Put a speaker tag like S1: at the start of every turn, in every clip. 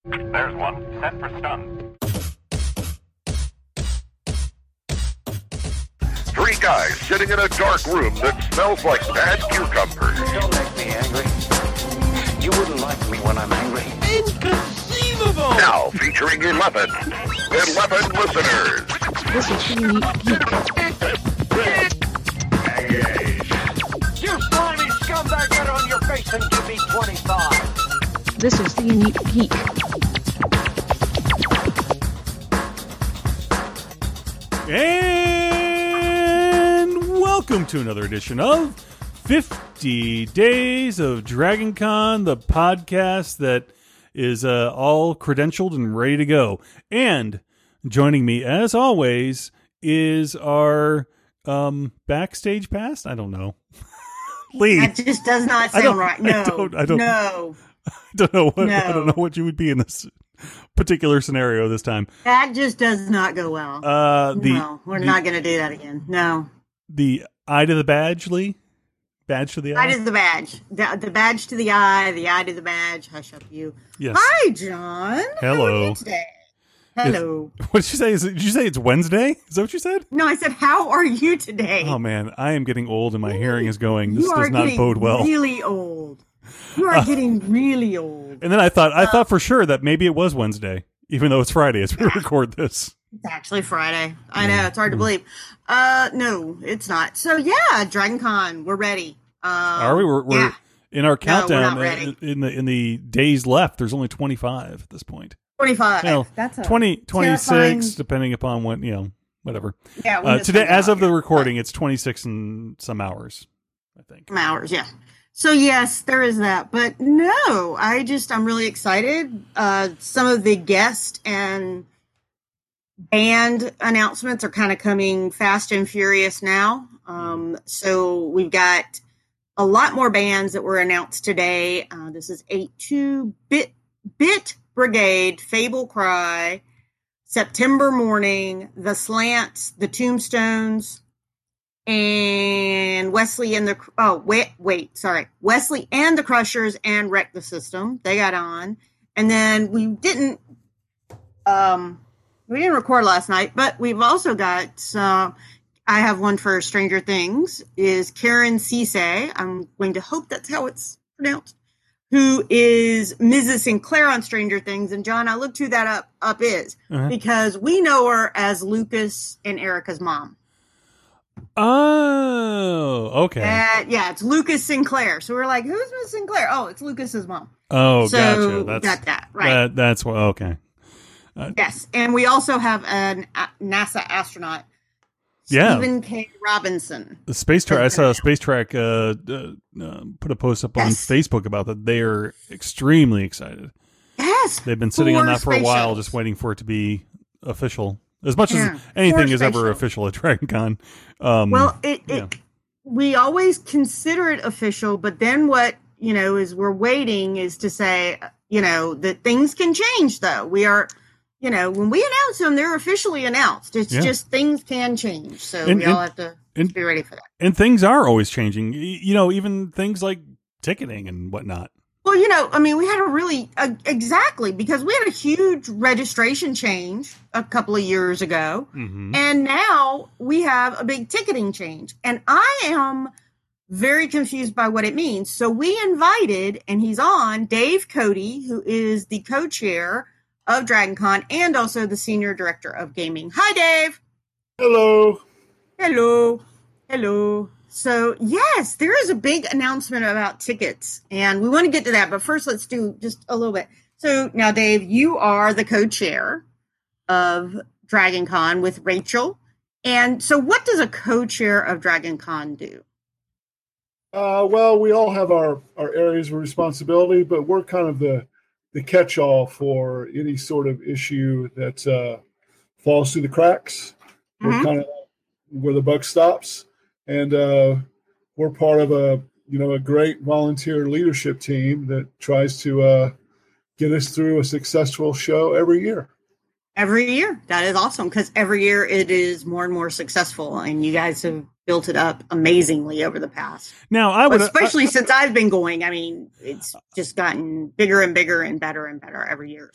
S1: There's one. Set for stun.
S2: Three guys sitting in a dark room that smells like bad cucumbers.
S3: Don't make me angry. You wouldn't like me when I'm angry.
S4: Inconceivable!
S2: Now featuring 11 listeners.
S5: This is the Unique Geek.
S3: You slimy scumbag, get on your face and give me 25.
S5: This is the Unique Geek.
S4: And welcome to another edition of 50 Days of Dragon Con, the podcast that is all credentialed and ready to go. And joining me, as always, is our backstage pass? I don't know. Lee.
S6: That just does not sound right. No.
S4: I don't
S6: know
S4: what you would be in this particular scenario this time.
S6: That just does not go well. No, we're not going to do that again. No.
S4: The eye to the badge, Lee? Badge to the eye?
S6: Eye to the badge. The badge to the eye to the badge. Hush up, you.
S4: Yes.
S6: Hi, John.
S4: Hello.
S6: How are you today? Hello.
S4: What did you say? Did you say it's Wednesday? Is that what you said?
S6: No, I said, how are you today?
S4: Oh, man. I am getting old and my hearing is going. This
S6: You
S4: does
S6: are
S4: not
S6: getting
S4: bode well.
S6: really old. You are getting really old.
S4: And then I thought for sure that maybe it was Wednesday, even though it's Friday as we record this.
S6: It's actually Friday. I know. It's hard to believe. No, it's not. So, yeah, Dragon Con. We're ready.
S4: Are we? We're in our countdown.
S6: we're not ready.
S4: In the days left, there's only 25 at this point.
S6: 25.
S4: You know,
S6: That's a
S4: 26,
S6: terrifying...
S4: depending upon when, whatever.
S6: Yeah.
S4: Today, as of the recording, it's 26 and some hours, I think.
S6: Some hours, yeah. So, yes, there is that. But no, I'm really excited. Some of the guest and band announcements are kind of coming fast and furious now. So we've got a lot more bands that were announced today. This is 8-2 Bit Brigade, Fable Cry, September Morning, The Slants, The Tombstones, and Wesley and the Wesley and the Crushers and Wreck the System. They got on, and then we didn't record last night, but we've also got some. I have one for Stranger Things. Is Karen Ceesay? I'm going to hope that's how it's pronounced. Who is Mrs. Sinclair on Stranger Things? And John, I looked who that up is because we know her as Lucas and Erica's mom.
S4: Oh, okay.
S6: Yeah, it's Lucas Sinclair. So we're like, who's Miss Sinclair? Oh, it's Lucas's mom.
S4: Oh,
S6: so
S4: gotcha.
S6: Got that right.
S4: That's what. Okay.
S6: Yes, and we also have a NASA astronaut, Stephen K. Robinson.
S4: The Space Track. I saw Space Track put a post up on Facebook about that. They are extremely excited.
S6: Yes,
S4: they've been sitting on that for a while, just waiting for it to be official. As much as anything is ever official at Dragon Con.
S6: We always consider it official, but then what, is we're waiting is to say, that things can change, though. We are, when we announce them, they're officially announced. It's just things can change. So we all have to be ready for that.
S4: And things are always changing, even things like ticketing and whatnot.
S6: Well, we had because we had a huge registration change a couple of years ago. Mm-hmm. And now we have a big ticketing change. And I am very confused by what it means. So we invited, and he's on, Dave Cody, who is the co-chair of Dragon Con and also the senior director of gaming. Hi, Dave.
S7: Hello.
S6: Hello. Hello. So, yes, there is a big announcement about tickets, and we want to get to that. But first, let's do just a little bit. So now, Dave, you are the co-chair of Dragon Con with Rachel. And so what does a co-chair of Dragon Con do?
S7: Well, we all have our areas of responsibility, but we're kind of the catch-all for any sort of issue that falls through the cracks. Mm-hmm. We're kind of where the buck stops. And we're part of a great volunteer leadership team that tries to get us through a successful show every year.
S6: Every year. That is awesome, because every year it is more and more successful, and you guys have built it up amazingly over the past.
S4: Now,
S6: especially since I've been going. I mean, it's just gotten bigger and bigger and better every year. So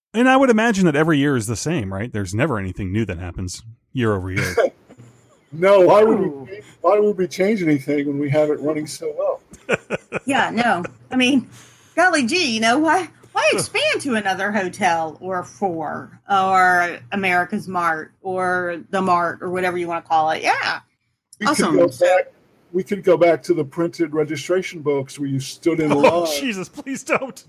S4: And I would imagine that every year is the same, right? There's never anything new that happens year over year.
S7: No, why would we change anything when we have it running so well?
S6: Yeah, no. I mean, golly gee, why expand to another hotel or four or America's Mart or the Mart or whatever you want to call it? Yeah. Awesome.
S7: We could go back to the printed registration books where you stood in line.
S4: Oh, Jesus, please don't.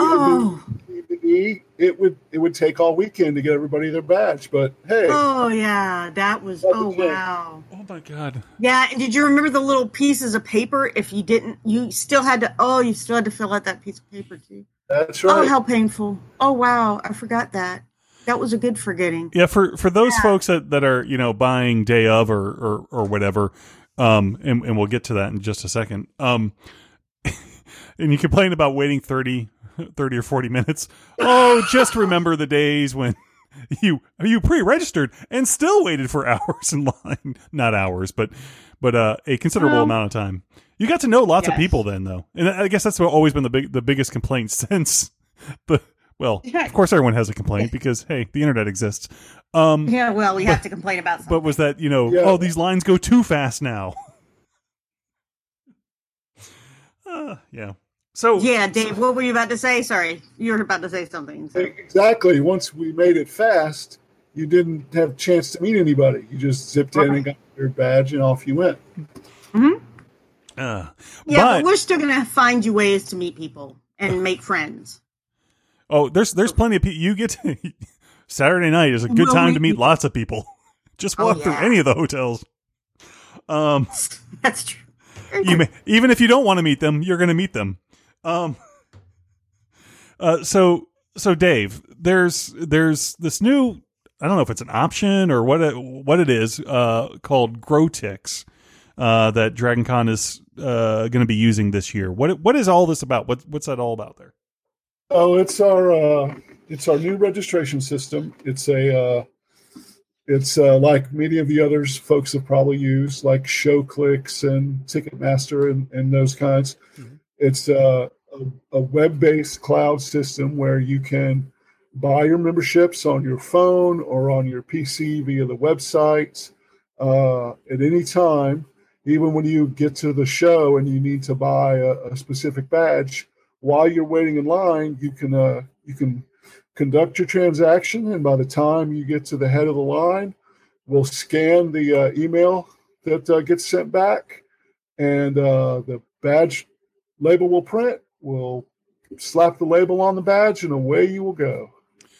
S7: It would take all weekend to get everybody their badge, but hey.
S6: Oh yeah, that was wow.
S4: Oh my God.
S6: Yeah, and did you remember the little pieces of paper? If you didn't, you still had to fill out that piece of paper too.
S7: That's right.
S6: Oh, how painful. Oh wow, I forgot that. That was a good forgetting.
S4: Yeah, for those folks that are, buying day of or whatever, and we'll get to that in just a second. And you complain about waiting 30 or 40 minutes. Oh, just remember the days when you pre-registered and still waited for hours in line. Not hours, but a considerable amount of time. You got to know lots of people then, though. And I guess that's always been the biggest complaint since well, of course everyone has a complaint because, hey, the internet exists.
S6: Yeah, well, we have to complain about something.
S4: But was that, these lines go too fast now. Yeah. So
S6: yeah, Dave, what were you about to say? Sorry, you were about to say something. So.
S7: Exactly. Once we made it fast, you didn't have a chance to meet anybody. You just zipped in and got your badge and off you went.
S6: Mm-hmm. But we're still going to find you ways to meet people and make friends.
S4: Oh, there's plenty of people. You get to, Saturday night is a good time to meet lots of people. Just walk through any of the hotels.
S6: That's true.
S4: Even if you don't want to meet them, you're going to meet them. So Dave, there's this new, I don't know if it's an option or what it is, called GrowTix, that DragonCon is going to be using this year. What is all this about? What's that all about there?
S7: Oh, it's our new registration system. It's like many of the others folks have probably used, like ShowClicks and Ticketmaster and those kinds. Mm-hmm. It's a web-based cloud system where you can buy your memberships on your phone or on your PC via the website at any time. Even when you get to the show and you need to buy a specific badge, while you're waiting in line, you can conduct your transaction, and by the time you get to the head of the line, we'll scan the email that gets sent back, and the badge label will print. We'll slap the label on the badge, and away you will go.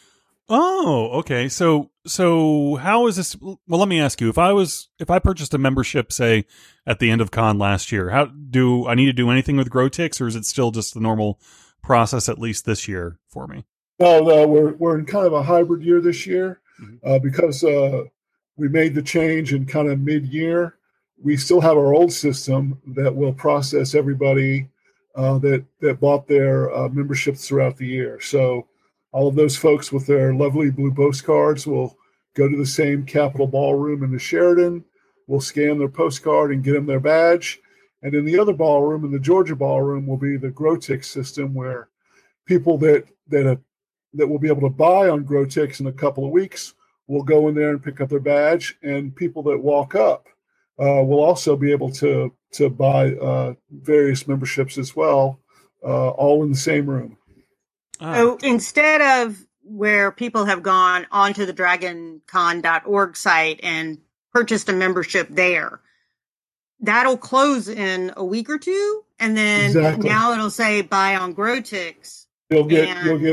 S4: Oh, okay. So how is this? Well, let me ask you: if I purchased a membership, say at the end of con last year, how do I need to do anything with GrowTix, or is it still just the normal process at least this year for me?
S7: No, we're in kind of a hybrid year this year, because we made the change in kind of mid-year. We still have our old system that will process everybody that bought their memberships throughout the year. So all of those folks with their lovely blue postcards will go to the same Capitol Ballroom in the Sheraton. We'll scan their postcard and get them their badge. And in the other ballroom, in the Georgia Ballroom, will be the GrowTix system, where people that will be able to buy on GrowTix in a couple of weeks will go in there and pick up their badge. And people that walk up will also be able to buy various memberships as well, all in the same room.
S6: So instead of where people have gone onto the dragoncon.org site and purchased a membership there, that'll close in a week or two, and then now it'll say buy on GrowTix.
S7: You'll get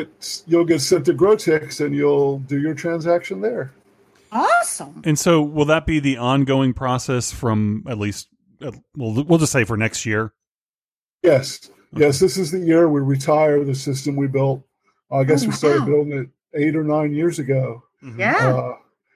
S7: sent to GrowTix, and you'll do your transaction there.
S6: Awesome.
S4: And so, will that be the ongoing process from at least? We'll just say for next year.
S7: Yes. Yes, this is the year we retire the system we built. I guess we started building it 8 or 9 years ago.
S6: Yeah.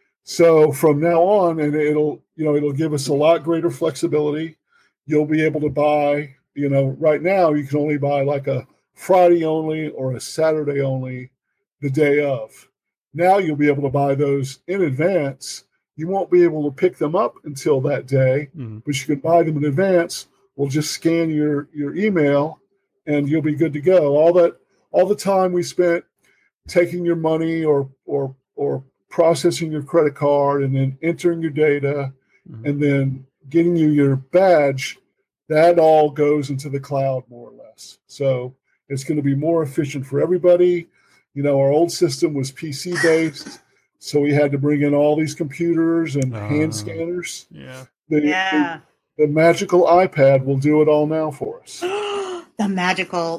S7: So from now on, and it'll give us a lot greater flexibility. You'll be able to buy, right now you can only buy like a Friday only or a Saturday only the day of. Now you'll be able to buy those in advance. You won't be able to pick them up until that day, but you can buy them in advance. We'll just scan your email, and you'll be good to go. All the time we spent taking your money or processing your credit card and then entering your data and then getting you your badge, that all goes into the cloud more or less. So it's going to be more efficient for everybody. You know, our old system was PC based, so we had to bring in all these computers and hand scanners.
S4: Yeah.
S7: The magical iPad will do it all now for us.
S6: The magical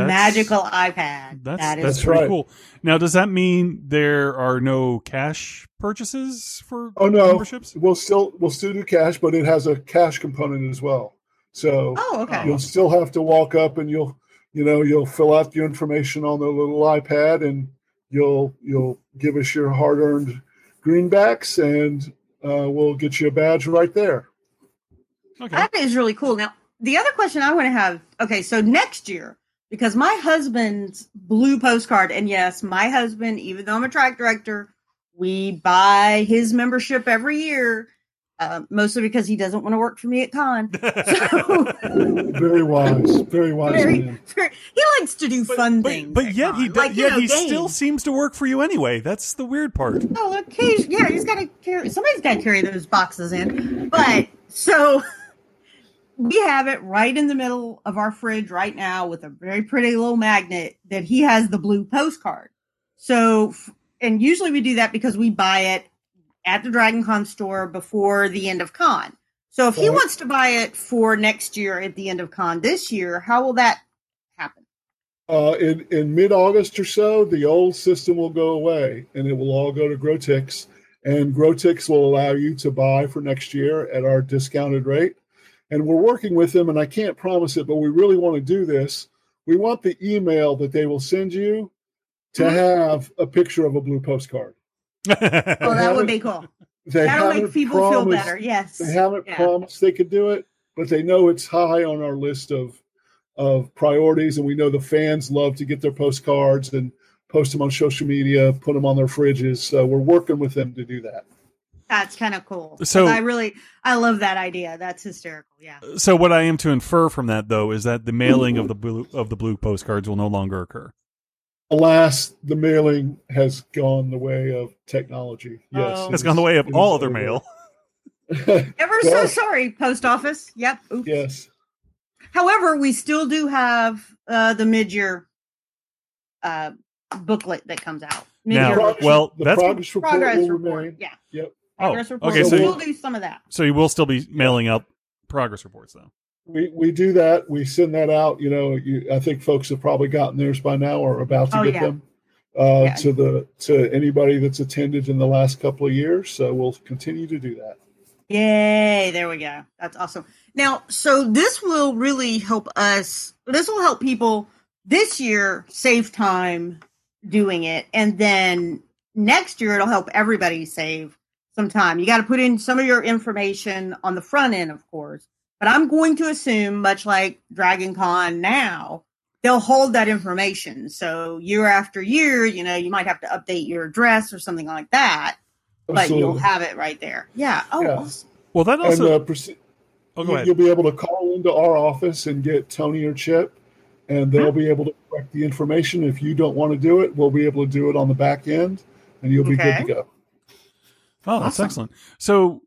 S6: iPad.
S4: That's pretty
S7: right.
S4: cool. Now, does that mean there are no cash purchases for
S7: Oh no,
S4: memberships?
S7: we'll still do cash, but it has a cash component as well. So
S6: okay.
S7: you'll still have to walk up and you'll fill out your information on the little iPad and you'll give us your hard-earned greenbacks and we'll get you a badge right there.
S4: Okay.
S6: That is really cool. Now, the other question I want to have, okay, so next year, because my husband's blue postcard, and yes, my husband, even though I'm a track director, we buy his membership every year, mostly because he doesn't want to work for me at con. So,
S7: Very wise man.
S6: he likes to do fun things.
S4: But
S6: at
S4: yet
S6: con.
S4: he does,
S6: Like,
S4: yet he
S6: games.
S4: still seems to work for you anyway. That's the weird part.
S6: Oh, occasionally, yeah, he's got to carry. Somebody's got to carry those boxes in. But so we have it right in the middle of our fridge right now with a very pretty little magnet that he has the blue postcard. So, and usually we do that because we buy it at the Dragon Con store before the end of con. So if he wants to buy it for next year at the end of con this year, how will that happen?
S7: In mid-August or so, the old system will go away and it will all go to Grotix. And Grotix will allow you to buy for next year at our discounted rate. And we're working with them, and I can't promise it, but we really want to do this. We want the email that they will send you to have a picture of a blue postcard.
S6: Oh, that would be cool. That'll make people feel better. Yes.
S7: They haven't promised they could do it, but they know it's high on our list of priorities, and we know the fans love to get their postcards and post them on social media, put them on their fridges. So we're working with them to do that.
S6: That's kind of cool.
S4: So
S6: I love that idea. That's hysterical. Yeah.
S4: So what I am to infer from that, though, is that the mailing of the blue postcards will no longer occur.
S7: Alas, the mailing has gone the way of technology. Yes,
S4: It's gone the way of all other mail.
S6: Ever so sorry, post office. Yep. Oops.
S7: Yes.
S6: However, we still do have the mid-year booklet that comes out.
S4: Now, well,
S7: the
S4: that's
S7: progress report
S6: progress
S7: will
S6: report.
S7: remain.
S6: Yeah.
S7: Yep.
S6: Progress report.
S4: okay,
S6: So
S4: so
S6: we'll do some of that.
S4: So you will still be mailing out progress reports, though.
S7: We do that. We send that out. You know, I think folks have probably gotten theirs by now or about to get them to anybody that's attended in the last couple of years. So we'll continue to do that.
S6: Yay, there we go. That's awesome. Now, so this will really help us. This will help people this year save time doing it. And then next year, it'll help everybody save some time. You got to put in some of your information on the front end, of course. But I'm going to assume, much like Dragon Con now, they'll hold that information. So year after year, you know, you might have to update your address or something like that. But you'll have it right there. Yeah. Oh,
S7: Yeah.
S6: awesome.
S4: Well, that also.
S7: And
S4: go ahead.
S7: you'll be able to call into our office and get Tony or Chip, and they'll be able to correct the information. If you don't want to do it, we'll be able to do it on the back end, and you'll be good to go.
S4: Oh, that's excellent. So,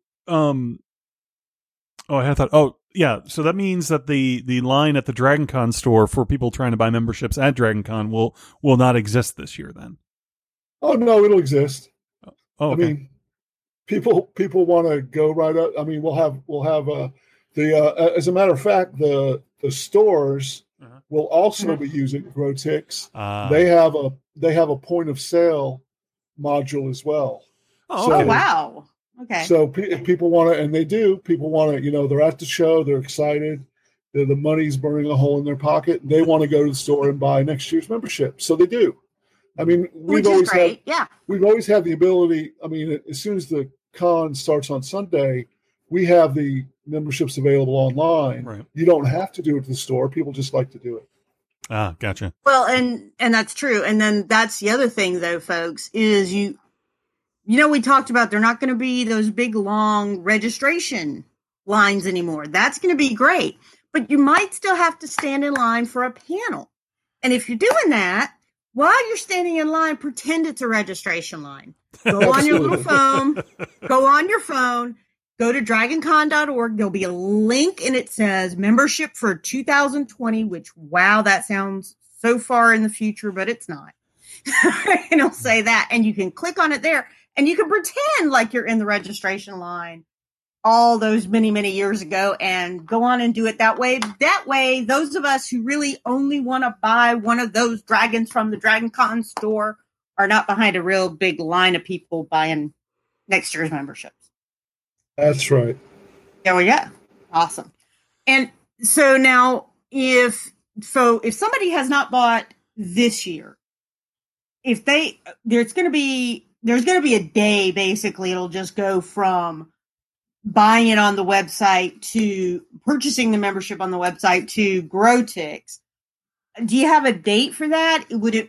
S4: I had thought. Oh, yeah. So that means that the line at the Dragon Con store for people trying to buy memberships at Dragon Con will not exist this year. Then.
S7: Oh no, it'll exist.
S4: Oh, okay.
S7: I mean, people want to go right up. I mean, we'll have as a matter of fact, the stores will also be using Grotix. They have a point of sale module as well.
S6: Oh, wow. Okay.
S7: So if people want to, and they do, people want to, you know, they're at the show, they're excited, the money's burning a hole in their pocket. They want to go to the store and buy next year's membership. So they do. I mean, we've always had the ability. I mean, as soon as the con starts on Sunday, we have the memberships available online.
S4: Right.
S7: You don't have to do it at the store. People just like to do it.
S4: Ah, gotcha.
S6: Well, and that's true. And then that's the other thing, though, folks, is you know, we talked about there not going to be those big, long registration lines anymore. That's going to be great. But you might still have to stand in line for a panel. And if you're doing that, while you're standing in line, pretend it's a registration line. Go on your little phone. Go on your phone. Go to dragoncon.org. There'll be a link and it says membership for 2020, which, wow, that sounds so far in the future, but it's not. And it'll say that. And you can click on it there and you can pretend like you're in the registration line all those many, many years ago and go on and do it that way. That way, those of us who really only want to buy one of those dragons from the Dragon Con store are not behind a real big line of people buying next year's memberships.
S7: That's right.
S6: There we go. Awesome. And so now if somebody has not bought this year, there's going to be a day, basically, it'll just go from buying it on the website to purchasing the membership on the website to GrowTix. Do you have a date for that?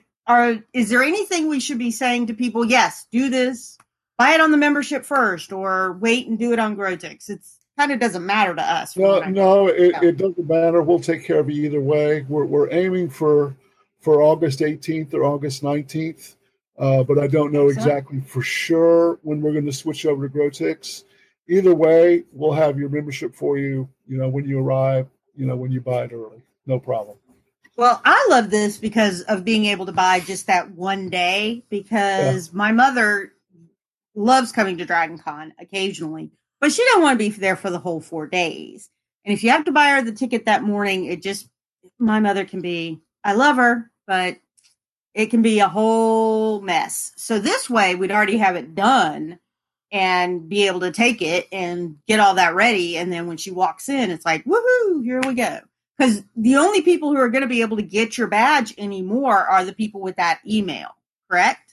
S6: Is there anything we should be saying to people? Yes, do this, buy it on the membership first, or wait and do it on GrowTix. It's kind of doesn't matter to us.
S7: No, it doesn't matter. We'll take care of you either way. We're aiming for August 18th or August 19th, but I don't know exactly for sure when we're going to switch over to GrowTix. Either way, we'll have your membership for you, when you arrive, when you buy it early. No problem.
S6: Well, I love this because of being able to buy just that one day, because my mother loves coming to Dragon Con occasionally, but she don't want to be there for the whole 4 days. And if you have to buy her the ticket that morning, my mother can be, I love her, but it can be a whole mess. So this way we'd already have it done and be able to take it and get all that ready. And then when she walks in, it's like, woohoo, here we go. Because the only people who are going to be able to get your badge anymore are the people with that email, correct?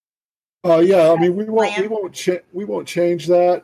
S7: Yeah, I mean, we won't change that.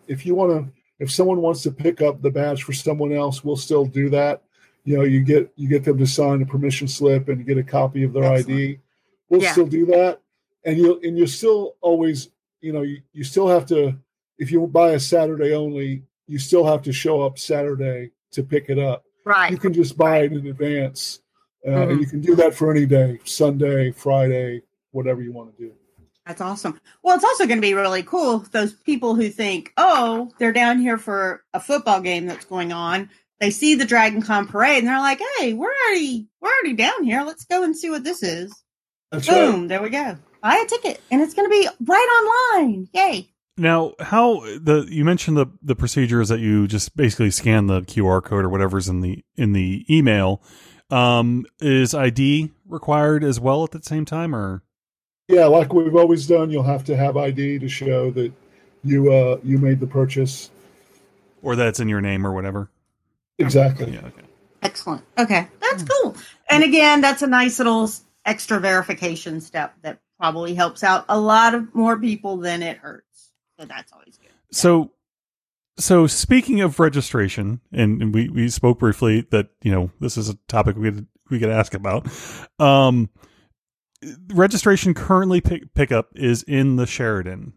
S7: If someone wants to pick up the badge for someone else, we'll still do that. You get them to sign a permission slip and get a copy of their ID. We'll still do that, and you'll still always, you still have to, if you buy a Saturday only, you still have to show up Saturday to pick it up.
S6: Right.
S7: You can just buy it in advance, and you can do that for any day, Sunday, Friday, whatever you want to do.
S6: That's awesome. Well, it's also going to be really cool. Those people who think, oh, they're down here for a football game that's going on. They see the Dragon Con parade and they're like, hey, we're already down here. Let's go and see what this is.
S7: That's
S6: Boom.
S7: right.
S6: There we go. Buy a ticket and it's going to be right online. Yay.
S4: Now, you mentioned the procedure is that you just basically scan the QR code or whatever's in the email. Is ID required as well at the same time, or?
S7: Yeah, like we've always done, you'll have to have ID to show that you made the purchase,
S4: or that it's in your name or whatever.
S7: Exactly.
S4: Yeah. Okay.
S6: Excellent. Okay, that's cool. And again, that's a nice little extra verification step that probably helps out a lot of more people than it hurts. So that's always good.
S4: So speaking of registration, and we spoke briefly that this is a topic we could ask about. Registration currently pickup is in the Sheraton.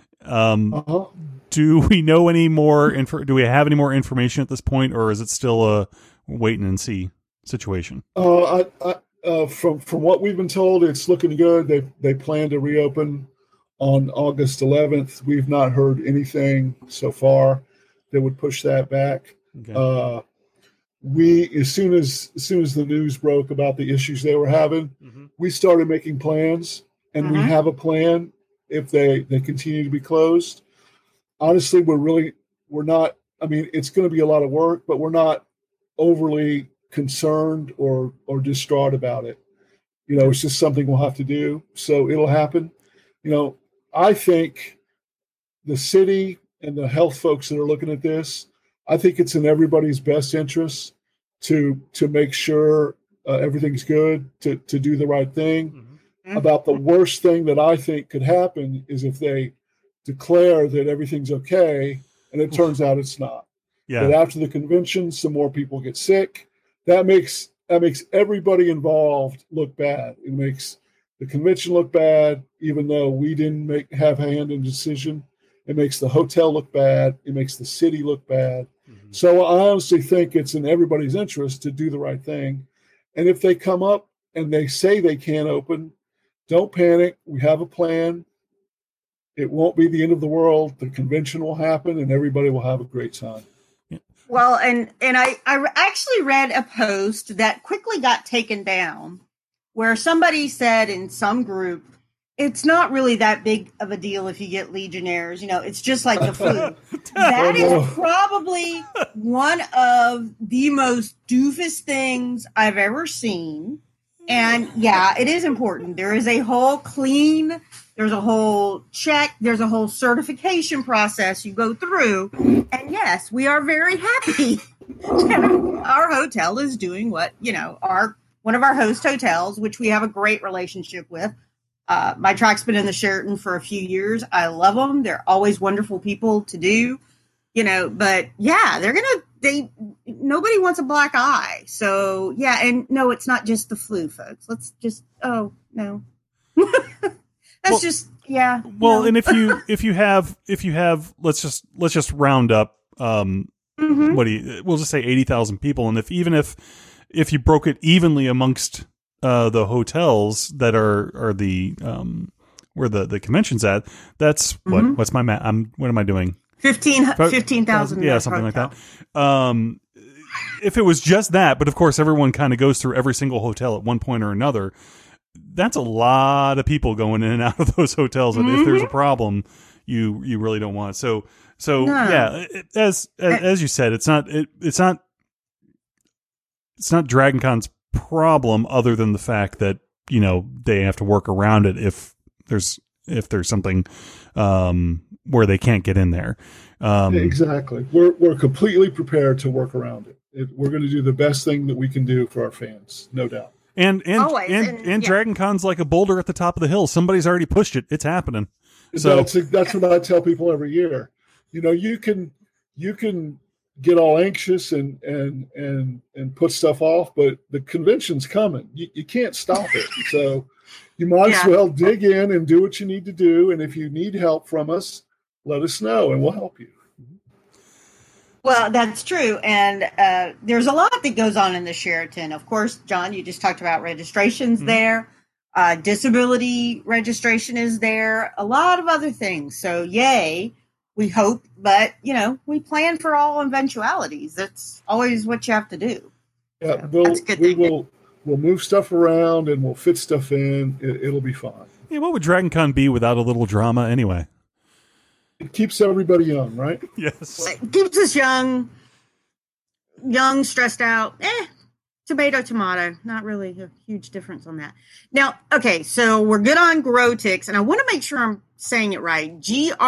S4: Do we know any more? Do we have any more information at this point, or is it still a wait and see situation?
S7: From what we've been told, it's looking good. They plan to reopen on August 11th. We've not heard anything so far that would push that back.
S4: Okay.
S7: As soon as the news broke about the issues they were having, we started making plans, and we have a plan if they continue to be closed. Honestly, we're not, I mean, it's going to be a lot of work, but we're not overly concerned or distraught about it. It's just something we'll have to do. So it'll happen. I think the city and the health folks that are looking at this, I think it's in everybody's best interest to make sure everything's good, to do the right thing. About the worst thing that I think could happen is if they declare that everything's okay and it turns out it's not.
S4: Yeah.
S7: But after the convention, some more people get sick. That makes everybody involved look bad. It makes the convention look bad, even though we didn't have a hand in the decision. It makes the hotel look bad. It makes the city look bad. So I honestly think it's in everybody's interest to do the right thing. And if they come up and they say they can't open, don't panic. We have a plan. It won't be the end of the world. The convention will happen, and everybody will have a great time.
S6: Well, and I actually read a post that quickly got taken down where somebody said in some group, it's not really that big of a deal if you get Legionnaires. It's just like the flu. That is probably one of the most doofus things I've ever seen. And yeah, it is important. There is a whole there's a whole check, there's a whole certification process you go through. And yes, we are very happy that our hotel is doing what, one of our host hotels, which we have a great relationship with. My track's been in the Sheraton for a few years. I love them. They're always wonderful people to do, but yeah, nobody wants a black eye. So yeah. And no, it's not just the flu, folks. Let's just, no. Yeah.
S4: Well,
S6: no.
S4: and if you have, let's just round up, we'll just say 80,000 people. And if you broke it evenly amongst, the hotels that are the, where the convention's at, that's what's my math? What am I doing?
S6: 15,000.
S4: Yeah, something like that. If it was just that, but of course everyone kind of goes through every single hotel at one point or another, that's a lot of people going in and out of those hotels. And if there's a problem, you really don't want it. So no. Yeah, as you said, it's not Dragon Con's problem other than the fact that, they have to work around it if there's something, where they can't get in there.
S7: Exactly. We're completely prepared to work around it. We're going to do the best thing that we can do for our fans, no doubt.
S4: And
S6: yeah.
S4: Dragon Con's like a boulder at the top of the hill. Somebody's already pushed it. It's happening. So
S7: that's what I tell people every year. You can get all anxious and put stuff off, but the convention's coming. You can't stop it. So you might as well dig in and do what you need to do. And if you need help from us, let us know and we'll help you.
S6: Well, that's true. And there's a lot that goes on in the Sheraton. Of course, John, you just talked about registrations there. Disability registration is there. A lot of other things. So yay, we hope. But, we plan for all eventualities. That's always what you have to do.
S7: Yeah,
S6: so that's a good thing.
S7: We'll move stuff around and we'll fit stuff in. It'll be fine.
S4: Yeah, what would Dragon Con be without a little drama anyway?
S7: It keeps everybody young, right?
S4: Yes.
S6: It keeps us young, stressed out. Tomato. Not really a huge difference on that. Now, okay, so we're good on Growtix, and I want to make sure I'm saying it right.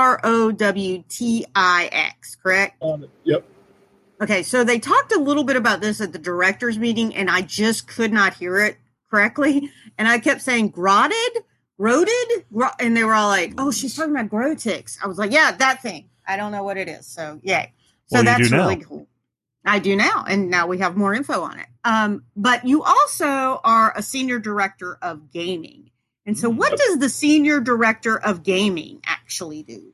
S6: Growtix, correct?
S7: Yep.
S6: Okay, so they talked a little bit about this at the directors meeting, and I just could not hear it correctly. And I kept saying Groted, and they were all like, "Oh, she's talking about Growtix." I was like, "Yeah, that thing. I don't know what it is." So, yay! So
S4: well,
S6: that's really cool. I do now, and now we have more info on it. But you also are a senior director of gaming, and so what does the senior director of gaming actually do?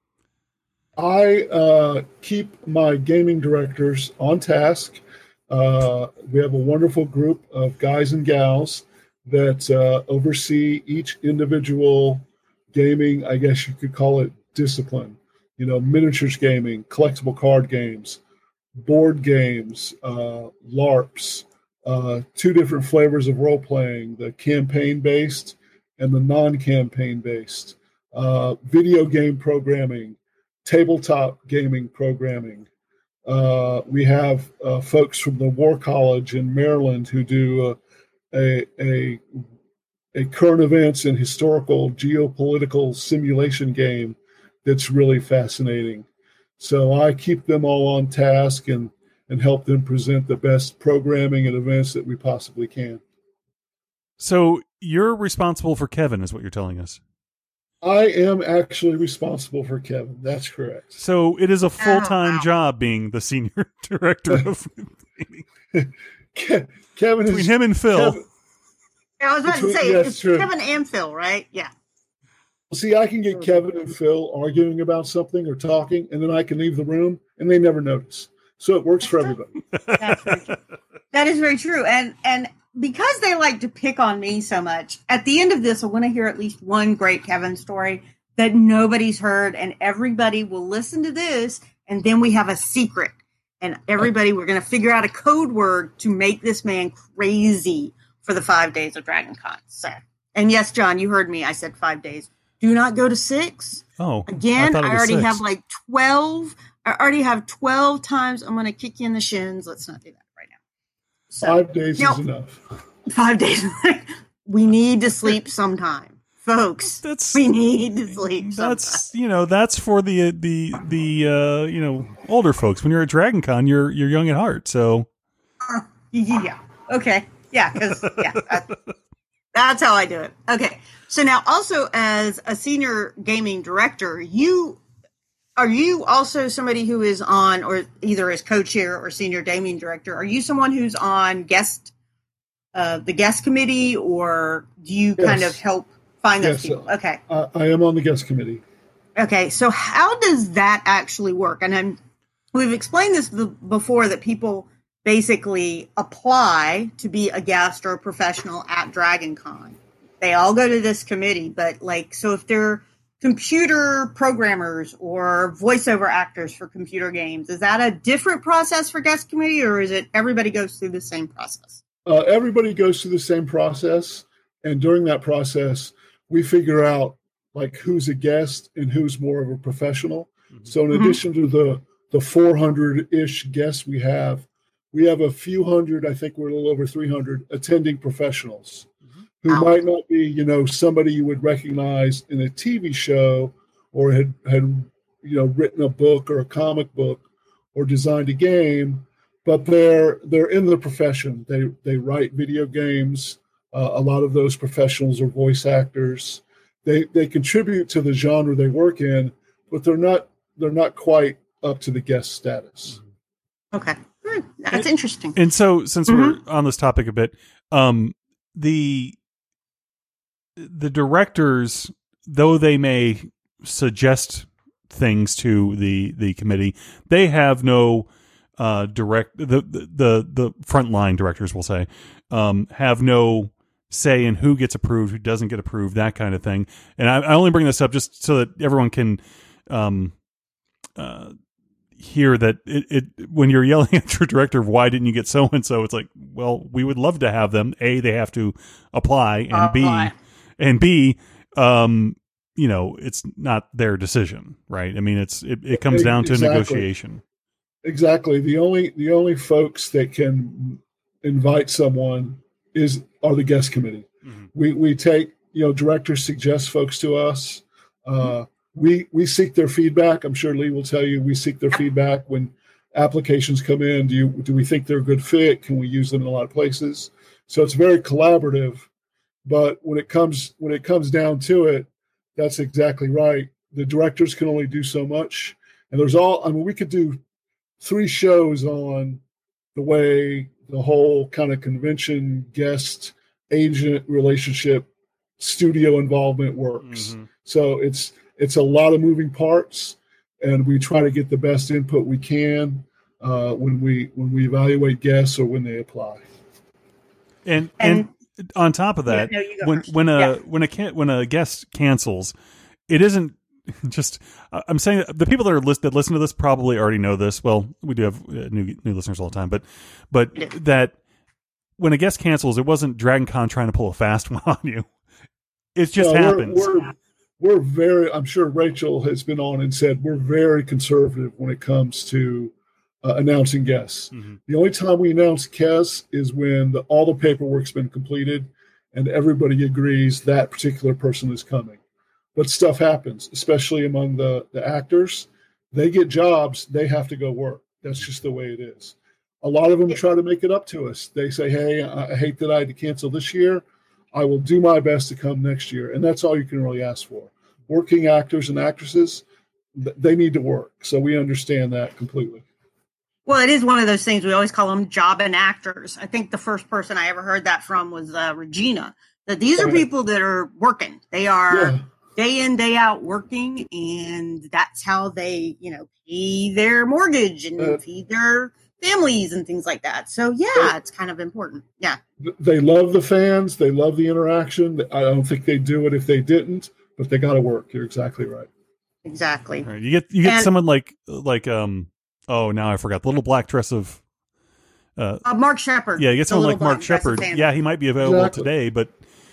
S7: I keep my gaming directors on task. We have a wonderful group of guys and gals that oversee each individual gaming, I guess you could call it discipline. Miniatures gaming, collectible card games, board games, LARPs, two different flavors of role-playing, the campaign-based and the non-campaign-based, video game programming, tabletop gaming programming. We have folks from the War College in Maryland who do a current events and historical geopolitical simulation game that's really fascinating. So I keep them all on task and help them present the best programming and events that we possibly can.
S4: So you're responsible for Kevin, is what you're telling us.
S7: I am actually responsible for Kevin. That's correct.
S4: So it is a full-time job being the senior director of
S7: Kevin
S4: between
S7: is,
S4: him and Phil.
S6: I was about to say, it's
S7: true.
S6: Kevin and Phil, right? Yeah.
S7: See, I can get Kevin and Phil arguing about something or talking, and then I can leave the room, and they never notice. So it works for everybody.
S6: That's very true. That is very true. And because they like to pick on me so much, at the end of this, I want to hear at least one great Kevin story that nobody's heard, and everybody will listen to this, and then we have a secret. And everybody, we're going to figure out a code word to make this man crazy for the 5 days of Dragon Con. So, and yes, John, you heard me. I said 5 days. Do not go to 6.
S4: Oh,
S6: again, I already
S4: 6.
S6: have like 12. I already have 12 times. I'm going to kick you in the shins. Let's not do that right now. So,
S7: 5 days
S6: now,
S7: is enough.
S6: 5 days. We need to sleep sometime, folks. We need to sleep sometime.
S4: That's for the older folks. When you're at Dragon Con, you're young at heart. So
S6: yeah. Okay. Yeah. Because that's how I do it. Okay. So now, also as a senior gaming director, are you also somebody who is on, or either as co-chair or senior gaming director? Are you someone who's on the guest committee, or do you kind of help find those people? Okay.
S7: I am on the guest committee.
S6: Okay. So how does that actually work? And we've explained this before, that people basically apply to be a guest or a professional at Dragon Con. They all go to this committee, but so if they're computer programmers or voiceover actors for computer games, is that a different process for guest committee, or is it everybody goes through the same process?
S7: Everybody goes through the same process, and during that process, we figure out who's a guest and who's more of a professional. Mm-hmm. So, in addition to the 400-ish guests we have a few hundred. I think we're a little over 300 attending professionals who might not be, somebody you would recognize in a TV show, or had written a book or a comic book or designed a game. But they're in the profession. They write video games. A lot of those professionals are voice actors. They contribute to the genre they work in, but they're not quite up to the guest status.
S6: Okay, that's interesting.
S4: And so, since we're on this topic a bit, the directors, though they may suggest things to the committee, they have no direct the frontline directors, we'll say, have no say in who gets approved, who doesn't get approved, that kind of thing. And I only bring this up just so that everyone can hear that it when you're yelling at your director, why didn't you get so and so? It's like, well, we would love to have them. A, they have to apply, and B, it's not their decision, right? I mean, it comes down to negotiation.
S7: Exactly. The only folks that can invite someone are the guest committee. Mm-hmm. We take, directors suggest folks to us. We seek their feedback. I'm sure Lee will tell you we seek their feedback when applications come in. Do we think they're a good fit? Can we use them in a lot of places? So it's very collaborative. But when it comes down to it, that's exactly right. The directors can only do so much, and we could do 3 shows on the way the whole kind of convention guest agent relationship studio involvement works. Mm-hmm. So it's a lot of moving parts, and we try to get the best input we can when we evaluate guests or when they apply.
S4: And on top of that, when a guest cancels, it isn't just. I'm saying that the people that listen to this probably already know this. Well, we do have new listeners all the time, but that when a guest cancels, it wasn't Dragon Con trying to pull a fast one on you. It just happens.
S7: We're very. I'm sure Rachel has been on and said we're very conservative when it comes to announcing guests. Mm-hmm. The only time we announce guests is when all the paperwork's been completed and everybody agrees that particular person is coming. But stuff happens, especially among the actors. They get jobs, they have to go work. That's just the way it is. A lot of them try to make it up to us. They say, hey, I hate that I had to cancel this year. I will do my best to come next year. And that's all you can really ask for. Working actors and actresses, they need to work. So we understand that completely.
S6: Well, it is one of those things. We always call them job and actors. I think the first person I ever heard that from was Regina, that these are people that are working. They are day in, day out working, and that's how they, pay their mortgage and feed their families and things like that. So yeah, it's kind of important. Yeah.
S7: They love the fans. They love the interaction. I don't think they'd do it if they didn't, but they got to work. You're exactly right.
S6: Exactly.
S4: Right. You get someone like oh, now I forgot the little black dress of
S6: Mark Shepard.
S4: Yeah, you get someone like Mark Shepard. Yeah, he might be available today, but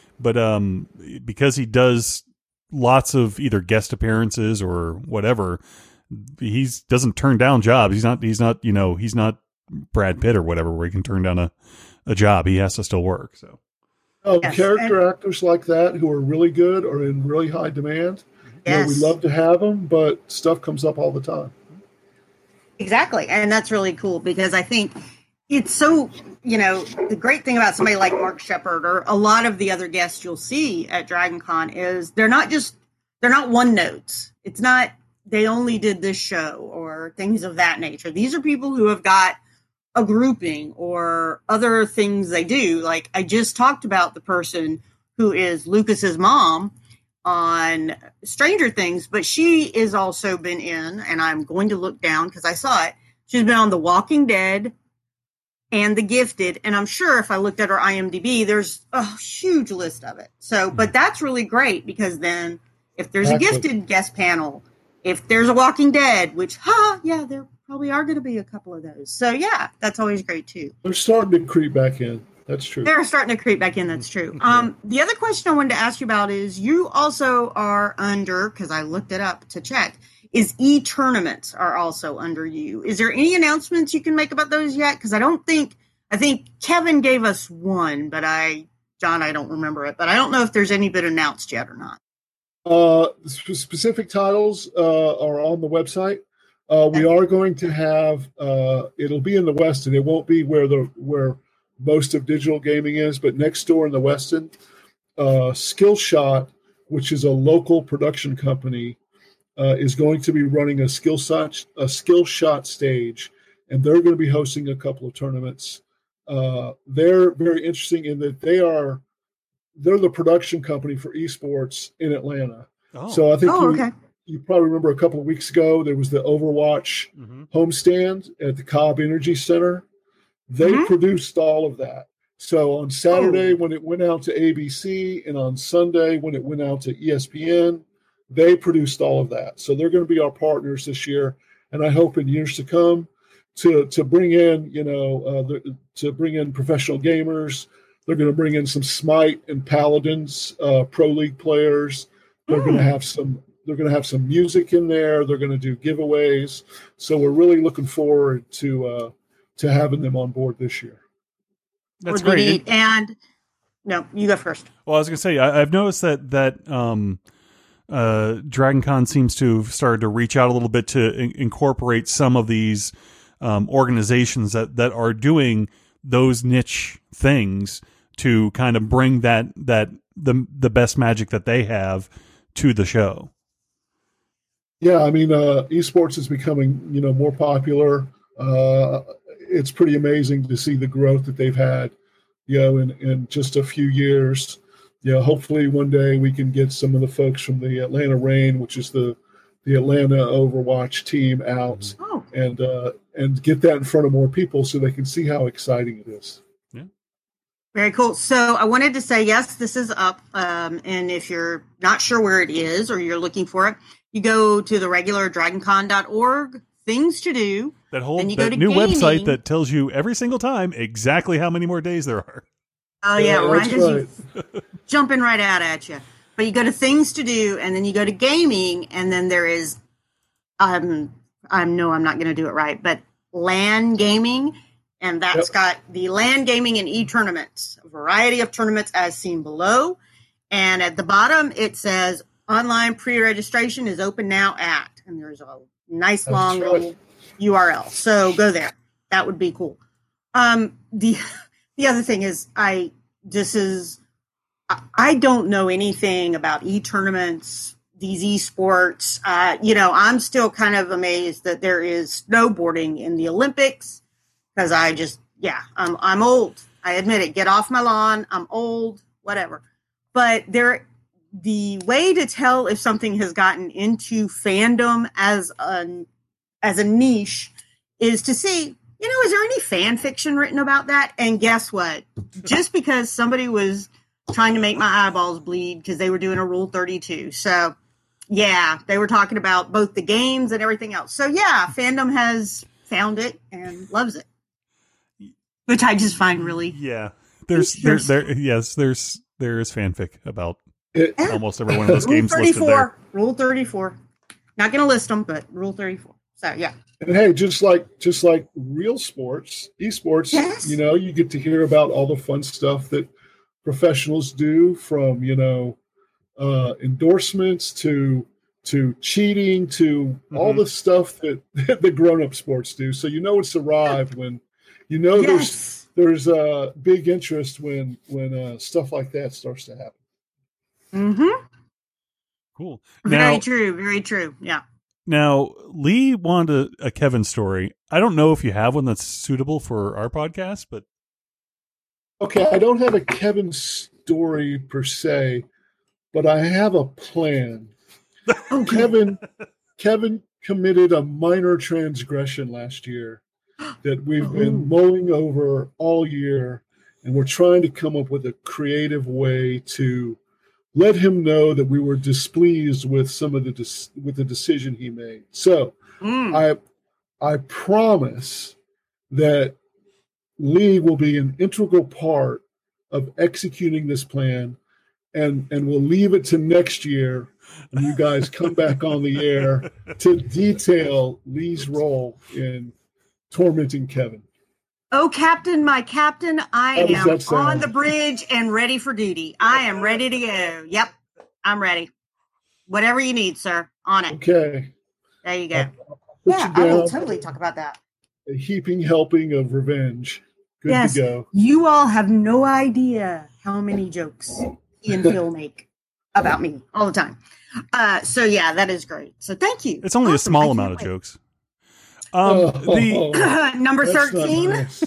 S4: because he does lots of either guest appearances or whatever, he doesn't turn down jobs. He's not Brad Pitt or whatever where he can turn down a job. He has to still work. So
S7: character actors like that who are really good or in really high demand.
S6: Yes.
S7: We love to have them, but stuff comes up all the time.
S6: Exactly. And that's really cool because I think it's so, the great thing about somebody like Mark Shepard or a lot of the other guests you'll see at DragonCon is they're not one notes. It's not, they only did this show or things of that nature. These are people who have got a grouping or other things they do. Like I just talked about the person who is Lucas's mom on Stranger Things, but she is also been in, and I'm going to look down because I saw it. She's been on The Walking Dead and The Gifted, and I'm sure if I looked at her IMDb, there's a huge list of it. So, but that's really great because then if there's a Gifted guest panel, if there's a Walking Dead, which, there probably are going to be a couple of those. So, yeah, that's always great too.
S7: They're starting to creep back in. That's true.
S6: They're starting to creep back in. That's true. The other question I wanted to ask you about is you also are under, because I looked it up to check, is e-tournaments are also under you. Is there any announcements you can make about those yet? Because I think Kevin gave us one, but John, I don't remember it, but I don't know if there's any been announced yet or not.
S7: Specific titles are on the website. We are going to have, it'll be in the Westin. It won't be where most of digital gaming is, but next door in the Westin, Skillshot, which is a local production company, is going to be running a skill shot stage, and they're going to be hosting a couple of tournaments. They're very interesting in that they're the production company for esports in Atlanta.
S4: Oh.
S7: So I think you probably remember a couple of weeks ago there was the Overwatch homestand at the Cobb Energy Center. They produced all of that. So on Saturday when it went out to ABC and on Sunday when it went out to ESPN, they produced all of that. So they're going to be our partners this year, and I hope in years to come to bring in to bring in professional gamers. They're going to bring in some Smite and Paladins Pro League players. They're going to have some music in there. They're going to do giveaways. So we're really looking forward to having them on board this year.
S4: That's great.
S6: And no, you go first.
S4: Well, I was going to say, I've noticed that DragonCon seems to have started to reach out a little bit to incorporate some of these organizations that are doing those niche things to kind of bring the best magic that they have to the show.
S7: Yeah, I mean, esports is becoming more popular. It's pretty amazing to see the growth that they've had, in just a few years. Hopefully one day we can get some of the folks from the Atlanta Reign, which is the Atlanta Overwatch team, out and get that in front of more people so they can see how exciting it is.
S4: Yeah.
S6: Very cool. So I wanted to say, yes, this is up. And if you're not sure where it is or you're looking for it, you go to the regular dragoncon.org, things to do.
S4: That new website that tells you every single time exactly how many more days there are.
S6: Oh, yeah.
S7: That's right.
S6: Jumping right out at you. But you go to things to do, and then you go to gaming, and then there is, I know I'm not going to do it right, but LAN gaming, and that's got the LAN gaming and e-tournaments, a variety of tournaments as seen below. And at the bottom, it says online pre-registration is open now at, and there's a nice long little URL. So go there. That would be cool. The other thing is I don't know anything about e-tournaments, these esports. I'm still kind of amazed that there is snowboarding in the Olympics because I'm old. I admit it. Get off my lawn. I'm old, whatever. But the way to tell if something has gotten into fandom as a niche is to see is there any fan fiction written about that? And guess what? Just because somebody was trying to make my eyeballs bleed because they were doing a Rule 32. So, yeah, they were talking about both the games and everything else. So, yeah, fandom has found it and loves it, which I just find really
S4: there is fanfic about almost every one of those
S6: Rule
S4: games listed there.
S6: Rule 34. Not going to list them, but Rule 34. So, yeah.
S7: And hey, just like real sports, esports,
S6: Yes.
S7: you get to hear about all the fun stuff that professionals do, from endorsements to cheating to all the stuff that the grown-up sports do. So it's arrived when
S6: Yes.
S7: there's a big interest when stuff like that starts to happen.
S6: Mm-hmm.
S4: Cool.
S6: Very true. Very true. Yeah.
S4: Now, Lee wanted a Kevin story. I don't know if you have one that's suitable for our podcast, but
S7: Okay, I don't have a Kevin story per se, but I have a plan. Kevin committed a minor transgression last year that we've been mulling over all year, and we're trying to come up with a creative way to let him know that we were displeased with some of the decision he made. So I promise that Lee will be an integral part of executing this plan, and we'll leave it to next year when you guys come back on the air to detail Lee's role in tormenting Kevin.
S6: Oh, Captain, my Captain, I
S7: How does
S6: am
S7: that sound?
S6: on the bridge and ready for duty. I am ready to go. Yep, I'm ready. Whatever you need, sir. On it.
S7: Okay.
S6: There you go.
S7: Put
S6: Yeah,
S7: you
S6: I will
S7: down.
S6: totally talk about that.
S7: A heaping helping of revenge. Good
S6: Yes.
S7: to go.
S6: You all have no idea how many jokes he and Phil make about me all the time. So, yeah, that is great. So, thank you.
S4: it's only a
S6: Awesome.
S4: small
S6: I can't
S4: amount of
S6: wait.
S4: jokes.
S6: Number
S7: That's not
S6: 13.
S7: nice.